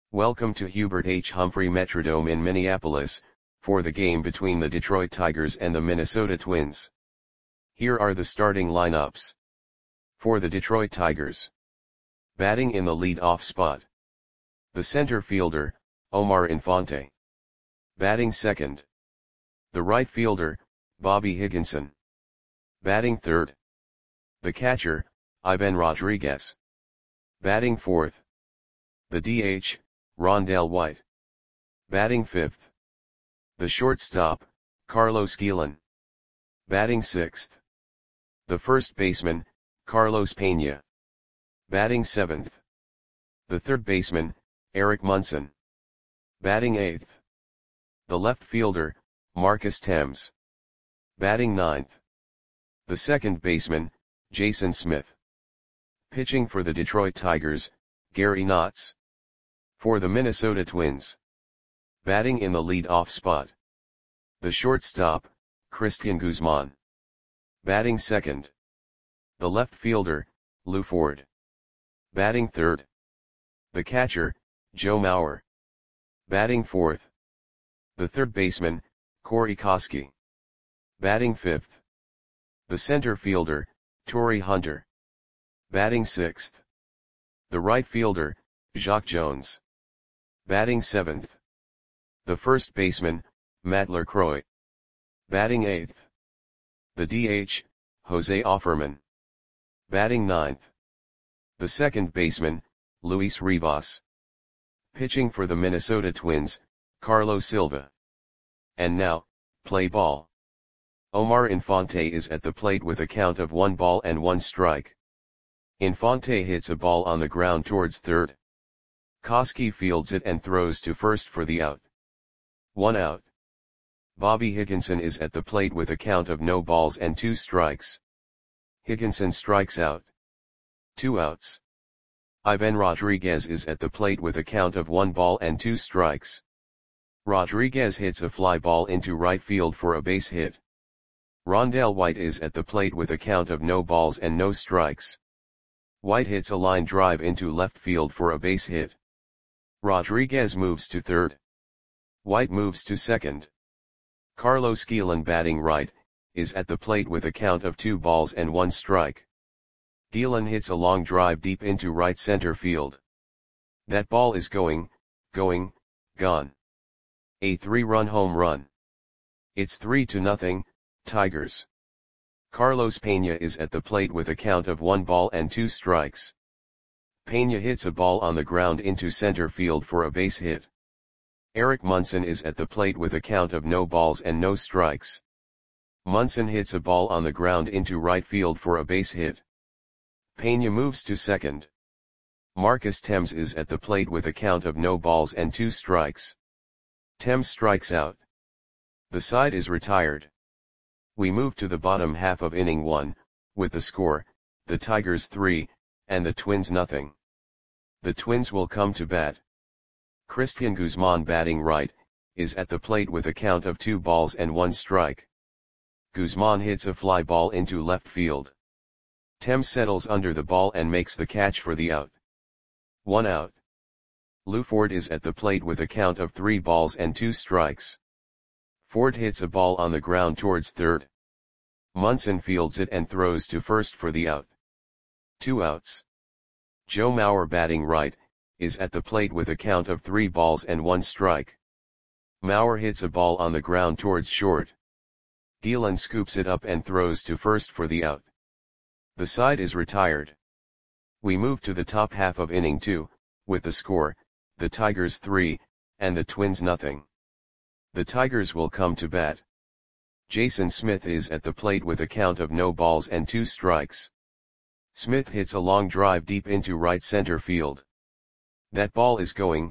Welcome to Hubert H. Humphrey Metrodome in Minneapolis, for the game between the Detroit Tigers and the Minnesota Twins. Here are the starting lineups. For the Detroit Tigers. Batting in the lead-off spot. The center fielder, Omar Infante. Batting second. The right fielder, Bobby Higginson. Batting third. The catcher, Ivan Rodriguez. Batting fourth. The DH, Rondell White. Batting fifth. The shortstop, Carlos Guillen. Batting sixth. The first baseman, Carlos Pena. Batting seventh. The third baseman, Eric Munson. Batting eighth. The left fielder, Marcus Thames. Batting ninth. The second baseman, Jason Smith. Pitching for the Detroit Tigers, Gary Knotts. For the Minnesota Twins. Batting in the lead-off spot. The shortstop, Cristian Guzman. Batting second. The left fielder, Lew Ford. Batting third. The catcher, Joe Mauer. Batting fourth. The third baseman, Corey Koskie. Batting fifth. The center fielder, Torii Hunter. Batting sixth. The right fielder, Jacque Jones. Batting seventh. The first baseman, Matt LaCroix. Batting eighth. The DH, Jose Offerman. Batting ninth. The second baseman, Luis Rivas. Pitching for the Minnesota Twins, Carlos Silva. And now, play ball. Omar Infante is at the plate with a count of 1 strike. Infante hits a ball on the ground towards third. Koskie fields it and throws to first for the out. 1 out. Bobby Higginson is at the plate with a count of 2 strikes. Higginson strikes out. 2 outs. Ivan Rodriguez is at the plate with a count of 1 strikes. Rodriguez hits a fly ball into right field for a base hit. Rondell White is at the plate with a count of 0 strikes. White hits a line drive into left field for a base hit. Rodriguez moves to third. White moves to second. Carlos Guillen, batting right, is at the plate with a count of 2 strikes. Guillen hits a long drive deep into right center field. That ball is gone. A 3-run home run. It's 3-0, Tigers. Carlos Pena is at the plate with a count of 1 strikes. Pena hits a ball on the ground into center field for a base hit. Eric Munson is at the plate with a count of 0 strikes. Munson hits a ball on the ground into right field for a base hit. Pena moves to second. Marcus Thames is at the plate with a count of 2 strikes. Thames strikes out. The side is retired. We move to the bottom half of inning 1, with the score, the Tigers 3, and the Twins 0. The Twins will come to bat. Cristian Guzman, batting right, is at the plate with a count of 2 strikes. Guzman hits a fly ball into left field. Thames settles under the ball and makes the catch for the out. 1 out. Lew Ford is at the plate with a count of 3 strikes. Ford hits a ball on the ground towards third. Munson fields it and throws to first for the out. 2 outs. Joe Mauer, batting right, is at the plate with a count of 3 strikes. Mauer hits a ball on the ground towards short. Guillen scoops it up and throws to first for the out. The side is retired. We move to the top half of inning 2, with the score, the Tigers 3, and the Twins 0. The Tigers will come to bat. Jason Smith is at the plate with a count of 2 strikes. Smith hits a long drive deep into right center field. That ball is gone.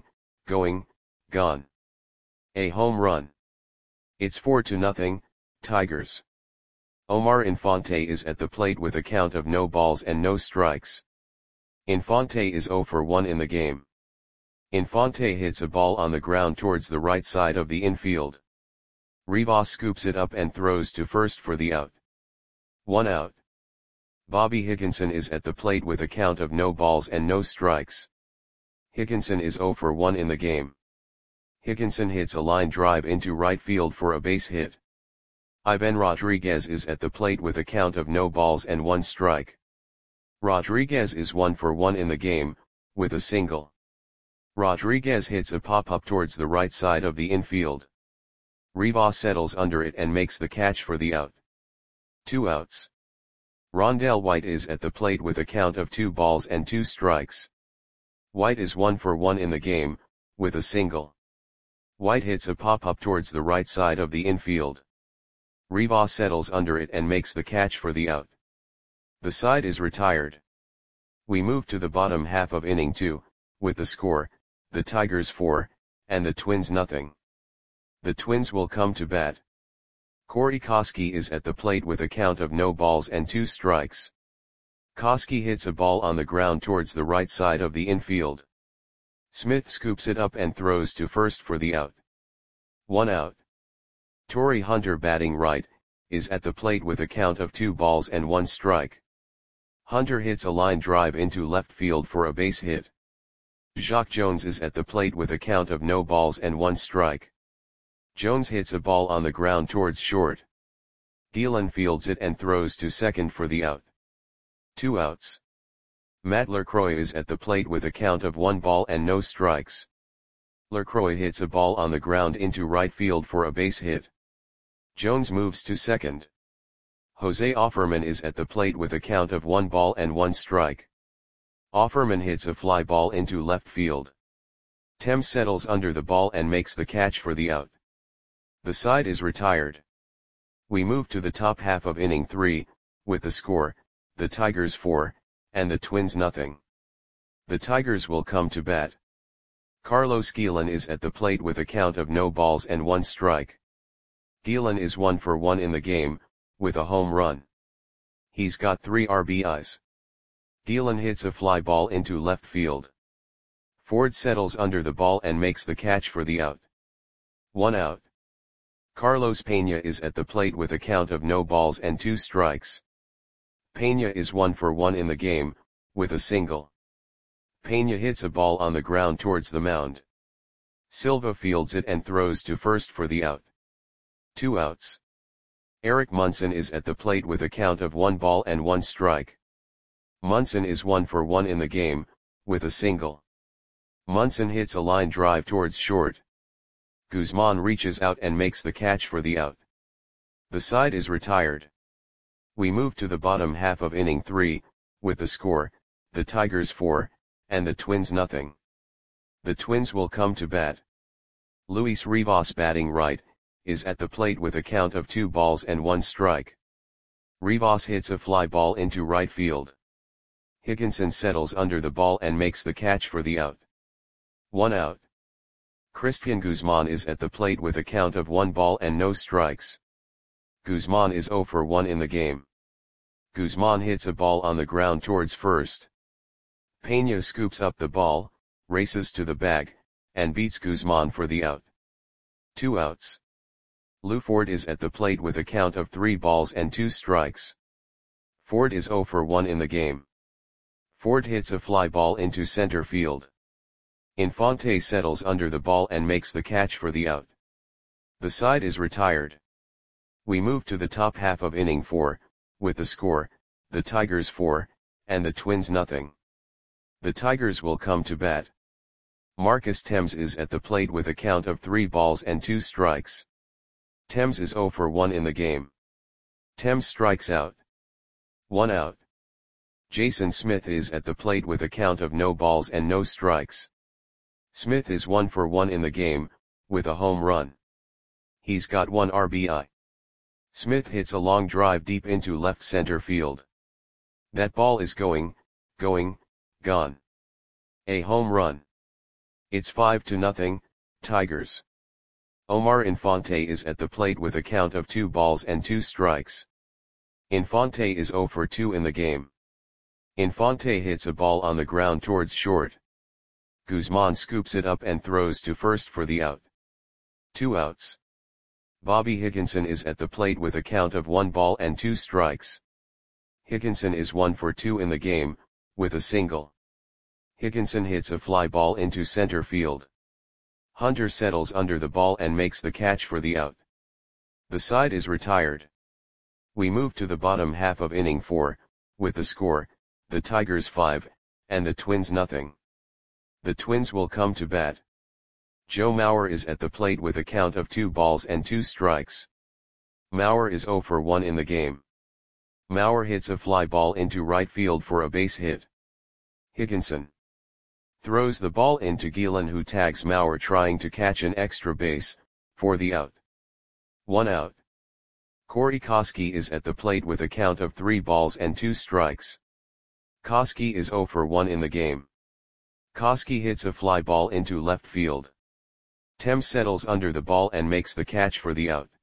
A home run. It's 4-0, Tigers. Omar Infante is at the plate with a count of 0 strikes. Infante is 0 for 1 in the game. Infante hits a ball on the ground towards the right side of the infield. Rivas scoops it up and throws to first for the out. 1 out. Bobby Higginson is at the plate with a count of 0 strikes. Hickenson is 0 for 1 in the game. Hickenson hits a line drive into right field for a base hit. Ivan Rodriguez is at the plate with a count of no balls and 1 strike. Rodriguez is 1 for 1 in the game, with a single. Rodriguez hits a pop-up towards the right side of the infield. Rivas settles under it and makes the catch for the out. 2 outs. Rondell White is at the plate with a count of 2 balls and 2 strikes. White is 1 for 1 in the game, with a single. White hits a pop-up towards the right side of the infield. Rivas settles under it and makes the catch for the out. The side is retired. We move to the bottom half of inning 2, with the score, the Tigers 4, and the Twins nothing. The Twins will come to bat. Corey Koskie is at the plate with a count of no balls and 2 strikes. Koskie hits a ball on the ground towards the right side of the infield. Smith scoops it up and throws to first for the out. 1 out. Torrey Hunter, batting right, is at the plate with a count of 2 balls and 1 strike. Hunter hits a line drive into left field for a base hit. Jacque Jones is at the plate with a count of no balls and 1 strike. Jones hits a ball on the ground towards short. Gielan fields it and throws to second for the out. 2 outs. Matt LaCroix is at the plate with a count of 1 ball and no strikes. LaCroix hits a ball on the ground into right field for a base hit. Jones moves to second. Jose Offerman is at the plate with a count of 1 ball and 1 strike. Offerman hits a fly ball into left field. Thames settles under the ball and makes the catch for the out. The side is retired. We move to the top half of inning 3, with the score, the Tigers 4, and the Twins nothing. The Tigers will come to bat. Carlos Gielan is at the plate with a count of no balls and 1 strike. Gielan is 1 for 1 in the game, with a home run. He's got 3 RBIs. Gielan hits a fly ball into left field. Ford settles under the ball and makes the catch for the out. 1 out. Carlos Pena is at the plate with a count of no balls and 2 strikes. Pena is 1 for 1 in the game, with a single. Pena hits a ball on the ground towards the mound. Silva fields it and throws to first for the out. 2 outs. Eric Munson is at the plate with a count of 1 ball and 1 strike. Munson is 1 for 1 in the game, with a single. Munson hits a line drive towards short. Guzman reaches out and makes the catch for the out. The side is retired. We move to the bottom half of inning 3, with the score, the Tigers 4, and the Twins nothing. The Twins will come to bat. Luis Rivas, batting right, is at the plate with a count of 2 balls and 1 strike. Rivas hits a fly ball into right field. Hickenson settles under the ball and makes the catch for the out. 1 out. Christian Guzman is at the plate with a count of 1 ball and no strikes. Guzman is 0 for 1 in the game. Guzman hits a ball on the ground towards first. Pena scoops up the ball, races to the bag, and beats Guzman for the out. 2 outs. Lou Ford is at the plate with a count of 3 balls and 2 strikes. Ford is 0 for 1 in the game. Ford hits a fly ball into center field. Infante settles under the ball and makes the catch for the out. The side is retired. We move to the top half of inning 4, with the score, the Tigers 4, and the Twins nothing. The Tigers will come to bat. Marcus Thames is at the plate with a count of 3 balls and 2 strikes. Thames is 0 for 1 in the game. Thames strikes out. 1 out. Jason Smith is at the plate with a count of no balls and no strikes. Smith is 1 for 1 in the game, with a home run. He's got 1 RBI. Smith hits a long drive deep into left center field. That ball is going, gone. A home run. It's 5-0, Tigers. Omar Infante is at the plate with a count of 2 balls and 2 strikes. Infante is 0 for 2 in the game. Infante hits a ball on the ground towards short. Guzman scoops it up and throws to first for the out. 2 outs. Bobby Higginson is at the plate with a count of 1 ball and 2 strikes. Higginson is 1 for 2 in the game, with a single. Higginson hits a fly ball into center field. Hunter settles under the ball and makes the catch for the out. The side is retired. We move to the bottom half of inning 4, with the score, the Tigers 5, and the Twins nothing. The Twins will come to bat. Joe Mauer is at the plate with a count of 2 balls and 2 strikes. Mauer is 0 for 1 in the game. Mauer hits a fly ball into right field for a base hit. Higginson throws the ball into Gielan, who tags Mauer trying to catch an extra base, for the out. 1 out. Corey Koskie is at the plate with a count of 3 balls and 2 strikes. Koskie is 0 for 1 in the game. Koskie hits a fly ball into left field. Tem settles under the ball and makes the catch for the out.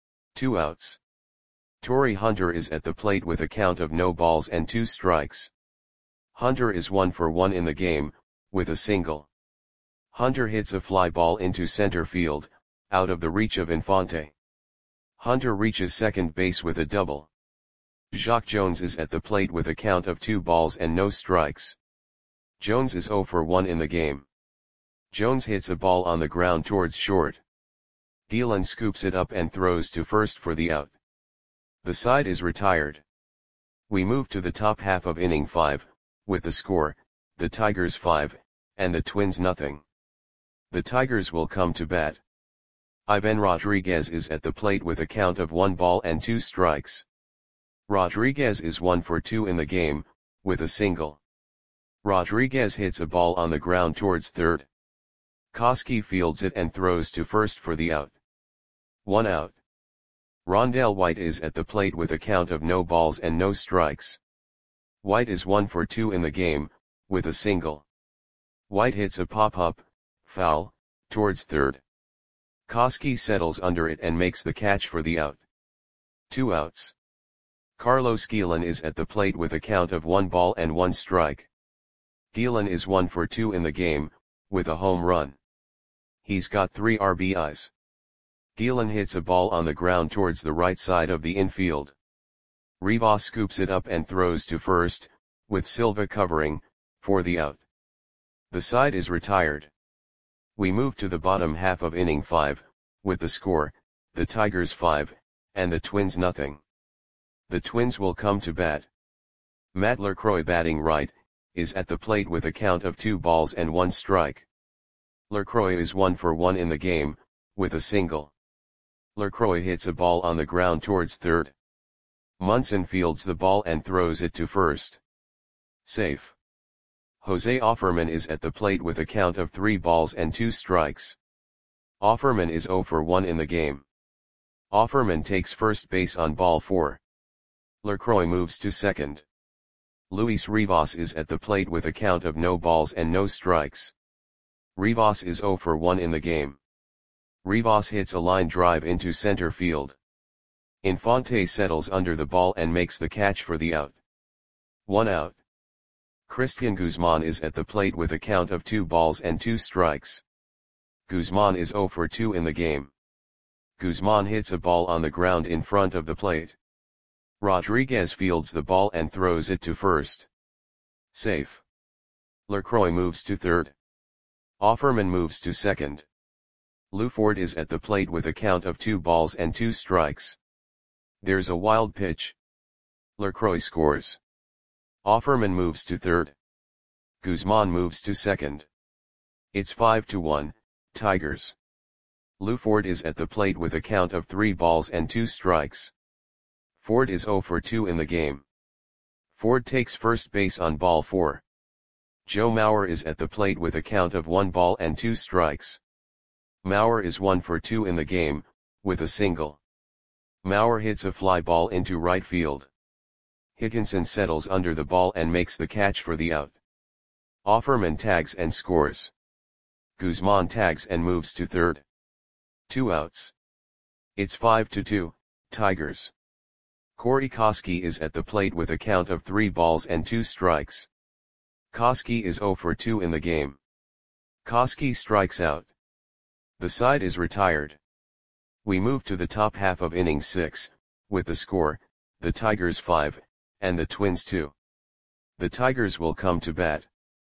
2 outs. Torii Hunter is at the plate with a count of no balls and 2 strikes. Hunter is 1 for 1 in the game, with a single. Hunter hits a fly ball into center field, out of the reach of Infante. Hunter reaches second base with a double. Jacque Jones is at the plate with a count of 2 balls and no strikes. Jones is 0 for 1 in the game. Jones hits a ball on the ground towards short. Gielan scoops it up and throws to first for the out. The side is retired. We move to the top half of inning 5, with the score, the Tigers 5, and the Twins nothing. The Tigers will come to bat. Ivan Rodriguez is at the plate with a count of 1 ball and 2 strikes. Rodriguez is 1 for 2 in the game, with a single. Rodriguez hits a ball on the ground towards third. Koskie fields it and throws to first for the out. 1 out. Rondell White is at the plate with a count of no balls and no strikes. White is 1 for 2 in the game, with a single. White hits a pop-up, foul, towards third. Koskie settles under it and makes the catch for the out. 2 outs. Carlos Gielan is at the plate with a count of 1 ball and 1 strike. Gielan is 1 for 2 in the game, with a home run. He's got 3 RBIs. Gielan hits a ball on the ground towards the right side of the infield. Rivas scoops it up and throws to first, with Silva covering, for the out. The side is retired. We move to the bottom half of inning 5, with the score, the Tigers 5, and the Twins nothing. The Twins will come to bat. Matt LaCroix, batting right, is at the plate with a count of 2 balls and 1 strike. LaCroix is 1 for 1 in the game, with a single. LaCroix hits a ball on the ground towards third. Munson fields the ball and throws it to first. Safe. Jose Offerman is at the plate with a count of 3 balls and 2 strikes. Offerman is 0 for 1 in the game. Offerman takes first base on ball 4. LaCroix moves to second. Luis Rivas is at the plate with a count of no balls and no strikes. Rivas is 0 for 1 in the game. Rivas hits a line drive into center field. Infante settles under the ball and makes the catch for the out. 1 out. Christian Guzman is at the plate with a count of 2 balls and 2 strikes. Guzman is 0 for 2 in the game. Guzman hits a ball on the ground in front of the plate. Rodriguez fields the ball and throws it to first. Safe. LaCroix moves to third. Offerman moves to second. Lou Ford is at the plate with a count of 2 balls and 2 strikes. There's a wild pitch. LaCroix scores. Offerman moves to third. Guzman moves to second. It's 5-1, Tigers. Lou Ford is at the plate with a count of 3 balls and 2 strikes. Ford is 0 for 2 in the game. Ford takes first base on ball 4. Joe Mauer is at the plate with a count of 1 ball and 2 strikes. Mauer is 1 for 2 in the game, with a single. Mauer hits a fly ball into right field. Higginson settles under the ball and makes the catch for the out. Offerman tags and scores. Guzman tags and moves to third. 2 outs. It's 5-2, Tigers. Corey Koskie is at the plate with a count of 3 balls and 2 strikes. Koskie is 0 for 2 in the game. Koskie strikes out. The side is retired. We move to the top half of inning 6, with the score, the Tigers 5, and the Twins 2. The Tigers will come to bat.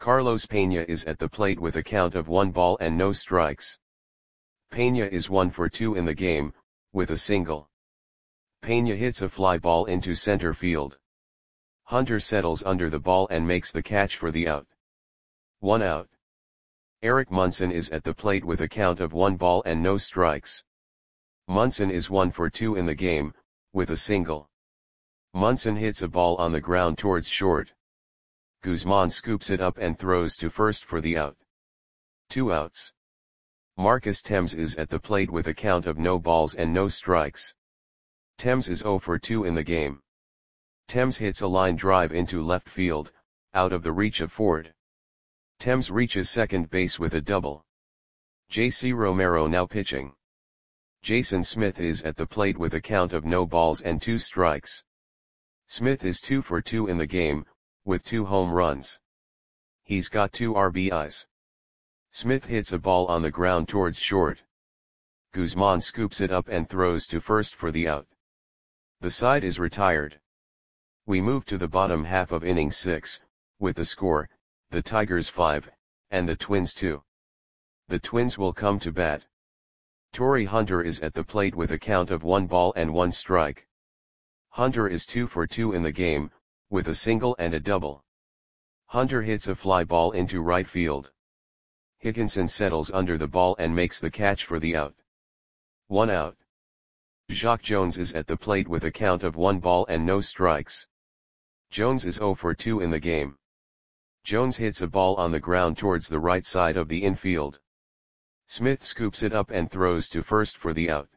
Carlos Peña is at the plate with a count of 1 ball and no strikes. Peña is 1 for 2 in the game, with a single. Peña hits a fly ball into center field. Hunter settles under the ball and makes the catch for the out. 1 out. Eric Munson is at the plate with a count of 1 ball and no strikes. Munson is 1 for 2 in the game, with a single. Munson hits a ball on the ground towards short. Guzman scoops it up and throws to first for the out. 2 outs. Marcus Thames is at the plate with a count of no balls and no strikes. Thames is 0 for 2 in the game. Thames hits a line drive into left field, out of the reach of Ford. Thames reaches second base with a double. J.C. Romero now pitching. Jason Smith is at the plate with a count of no balls and 2 strikes. Smith is 2 for 2 in the game, with 2 home runs. He's got 2 RBIs. Smith hits a ball on the ground towards short. Guzman scoops it up and throws to first for the out. The side is retired. We move to the bottom half of inning 6, with the score, the Tigers 5, and the Twins 2. The Twins will come to bat. Torii Hunter is at the plate with a count of 1 ball and 1 strike. Hunter is 2 for 2 in the game, with a single and a double. Hunter hits a fly ball into right field. Hickinson settles under the ball and makes the catch for the out. 1 out. Jacque Jones is at the plate with a count of 1 ball and no strikes. Jones is 0 for 2 in the game. Jones hits a ball on the ground towards the right side of the infield. Smith scoops it up and throws to first for the out.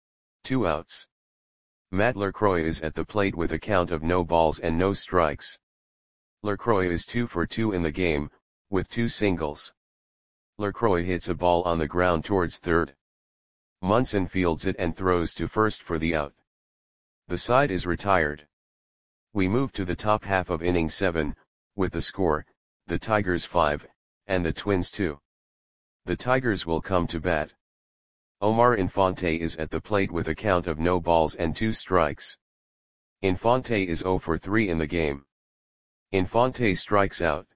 2 outs. Matt LaCroix is at the plate with a count of no balls and no strikes. LaCroix is 2 for 2 in the game, with 2 singles. LaCroix hits a ball on the ground towards third. Munson fields it and throws to first for the out. The side is retired. We move to the top half of inning 7, with the score, the Tigers 5, and the Twins 2. The Tigers will come to bat. Omar Infante is at the plate with a count of no balls and 2 strikes. Infante is 0 for 3 in the game. Infante strikes out.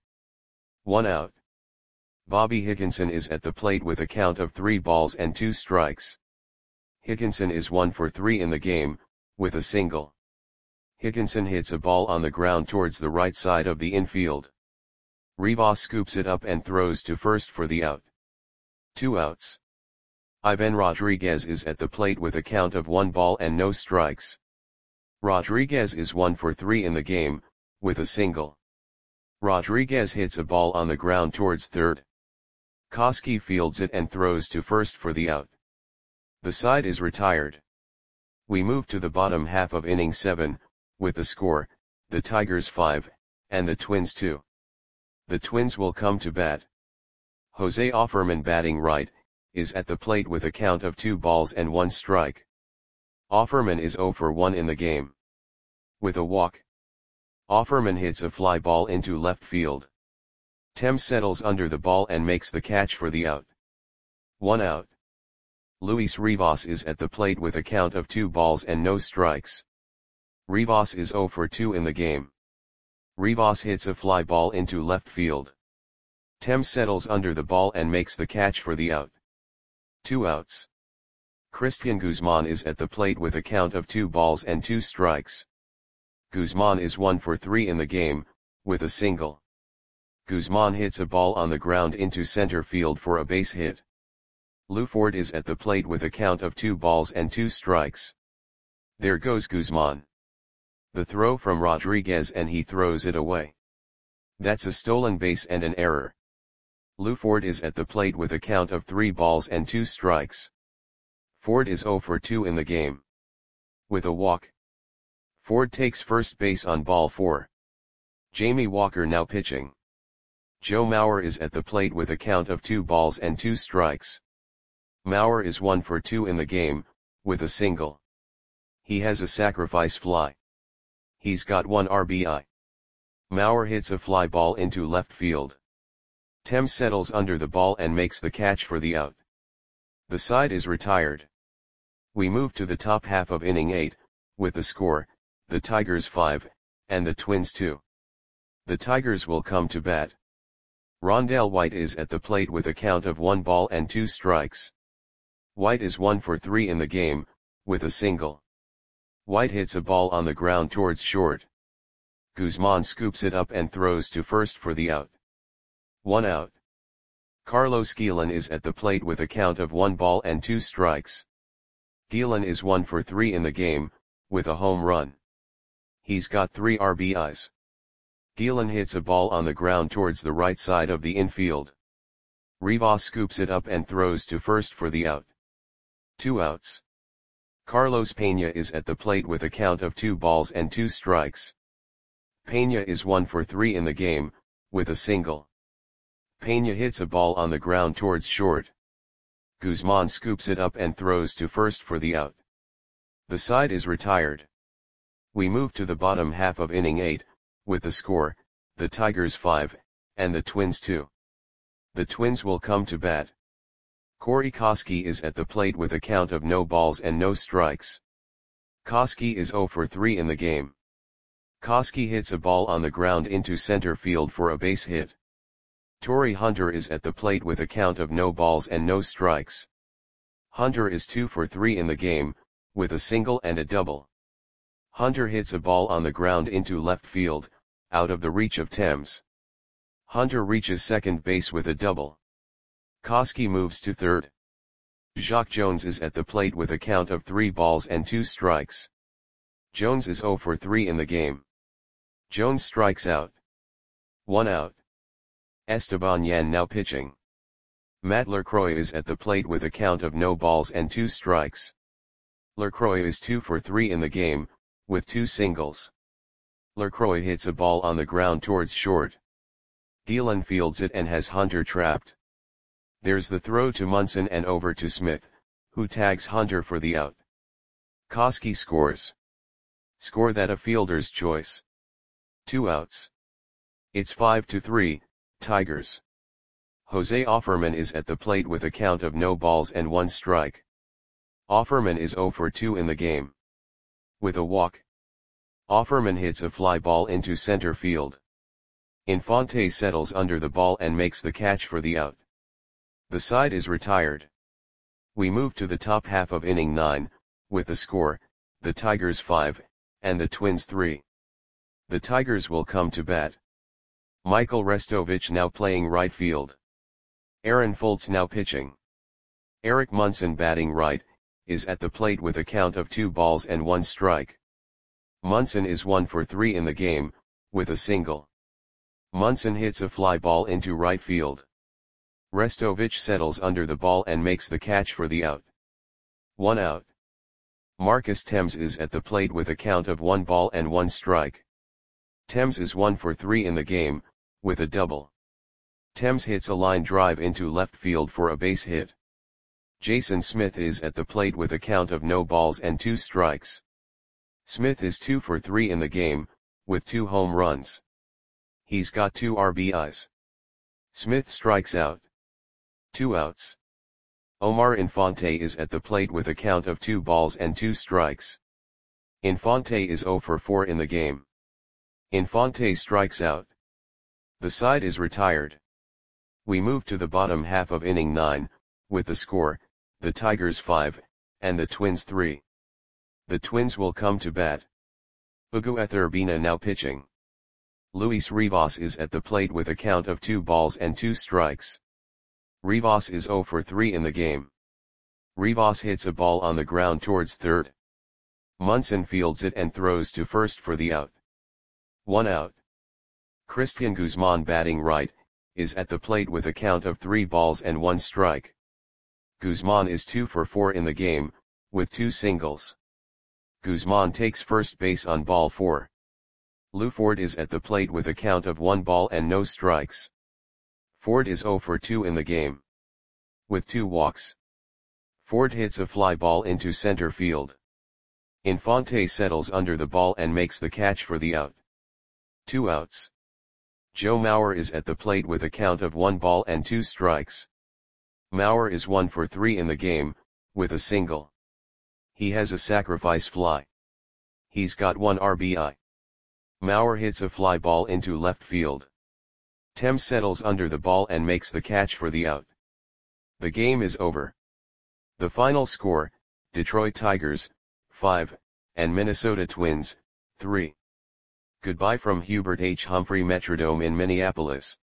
1 out. Bobby Higginson is at the plate with a count of 3 balls and 2 strikes. Higginson is 1 for 3 in the game, with a single. Higginson hits a ball on the ground towards the right side of the infield. Rivas scoops it up and throws to first for the out. 2 outs. Ivan Rodriguez is at the plate with a count of 1 ball and no strikes. Rodriguez is 1 for 3 in the game, with a single. Rodriguez hits a ball on the ground towards third. Koski fields it and throws to first for the out. The side is retired. We move to the bottom half of inning 7, with the score, the Tigers 5, and the Twins 2. The Twins will come to bat. Jose Offerman batting right, is at the plate with a count of 2 balls and 1 strike. Offerman is 0 for 1 in the game. With a walk. Offerman hits a fly ball into left field. Thames settles under the ball and makes the catch for the out. 1 out. Luis Rivas is at the plate with a count of 2 balls and no strikes. Rivas is 0 for 2 in the game. Rivas hits a fly ball into left field. Thames settles under the ball and makes the catch for the out. 2 outs. Christian Guzman is at the plate with a count of 2 balls and 2 strikes. Guzman is 1 for 3 in the game, with a single. Guzman hits a ball on the ground into center field for a base hit. Lou Ford is at the plate with a count of 2 balls and 2 strikes. There goes Guzman. The throw from Rodriguez and he throws it away. That's a stolen base and an error. Lou Ford is at the plate with a count of 3 balls and 2 strikes. Ford is 0 for 2 in the game. With a walk. Ford takes first base on ball 4. Jamie Walker now pitching. Joe Mauer is at the plate with a count of 2 balls and 2 strikes. Mauer is 1 for 2 in the game, with a single. He has a sacrifice fly. He's got 1 RBI. Mauer hits a fly ball into left field. Thames settles under the ball and makes the catch for the out. The side is retired. We move to the top half of inning 8, with the score, the Tigers 5, and the Twins 2. The Tigers will come to bat. Rondell White is at the plate with a count of 1 ball and 2 strikes. White is 1 for 3 in the game, with a single. White hits a ball on the ground towards short. Guzman scoops it up and throws to first for the out. 1 out. Carlos Guillen is at the plate with a count of 1 ball and 2 strikes. Guillen is 1 for 3 in the game, with a home run. He's got 3 RBIs. Guillen hits a ball on the ground towards the right side of the infield. Rivas scoops it up and throws to first for the out. 2 outs. Carlos Peña is at the plate with a count of 2 balls and 2 strikes. Peña is 1 for 3 in the game, with a single. Peña hits a ball on the ground towards short. Guzman scoops it up and throws to first for the out. The side is retired. We move to the bottom half of inning 8, with the score, the Tigers 5, and the Twins 2. The Twins will come to bat. Corey Koskie is at the plate with a count of no balls and no strikes. Koskie is 0 for 3 in the game. Koskie hits a ball on the ground into center field for a base hit. Torii Hunter is at the plate with a count of no balls and no strikes. Hunter is 2 for 3 in the game, with a single and a double. Hunter hits a ball on the ground into left field, out of the reach of Thames. Hunter reaches second base with a double. Koskie moves to third. Jacque Jones is at the plate with a count of 3 balls and 2 strikes. Jones is 0 for 3 in the game. Jones strikes out. 1 out. Esteban Yan now pitching. Matt LaCroix is at the plate with a count of no balls and 2 strikes. LaCroix is 2 for 3 in the game, with 2 singles. LaCroix hits a ball on the ground towards short. Guillen fields it and has Hunter trapped. There's the throw to Munson and over to Smith, who tags Hunter for the out. Koskie scores. Score that a fielder's choice. 2 outs. It's 5-3, Tigers. Jose Offerman is at the plate with a count of no balls and 1 strike. Offerman is 0 for 2 in the game. With a walk. Offerman hits a fly ball into center field. Infante settles under the ball and makes the catch for the out. The side is retired. We move to the top half of inning 9, with the score, the Tigers 5, and the Twins 3. The Tigers will come to bat. Michael Restovich now playing right field. Aaron Foltz now pitching. Eric Munson batting right, is at the plate with a count of 2 balls and 1 strike. Munson is 1 for 3 in the game, with a single. Munson hits a fly ball into right field. Restovich settles under the ball and makes the catch for the out. 1 out. Marcus Thames is at the plate with a count of 1 ball and 1 strike. Thames is 1 for 3 in the game, with a double. Thames hits a line drive into left field for a base hit. Jason Smith is at the plate with a count of no balls and 2 strikes. Smith is 2 for 3 in the game, with 2 home runs. He's got 2 RBIs. Smith strikes out. 2 outs. Omar Infante is at the plate with a count of 2 balls and 2 strikes. Infante is 0 for 4 in the game. Infante strikes out. The side is retired. We move to the bottom half of inning 9, with the score, the Tigers 5, and the Twins 3. The Twins will come to bat. Ugueth Urbina now pitching. Luis Rivas is at the plate with a count of 2 balls and 2 strikes. Rivas is 0 for 3 in the game. Rivas hits a ball on the ground towards third. Munson fields it and throws to first for the out. 1 out. Christian Guzman batting right, is at the plate with a count of 3 balls and 1 strike. Guzman is 2 for 4 in the game, with 2 singles. Guzman takes first base on ball 4. Lou Ford is at the plate with a count of 1 ball and no strikes. Ford is 0 for 2 in the game. With 2 walks. Ford hits a fly ball into center field. Infante settles under the ball and makes the catch for the out. 2 outs. Joe Mauer is at the plate with a count of 1 ball and 2 strikes. Mauer is 1 for 3 in the game, with a single. He has a sacrifice fly. He's got 1 RBI. Mauer hits a fly ball into left field. Tem settles under the ball and makes the catch for the out. The game is over. The final score, Detroit Tigers, 5, and Minnesota Twins, 3. Goodbye from Hubert H. Humphrey Metrodome in Minneapolis.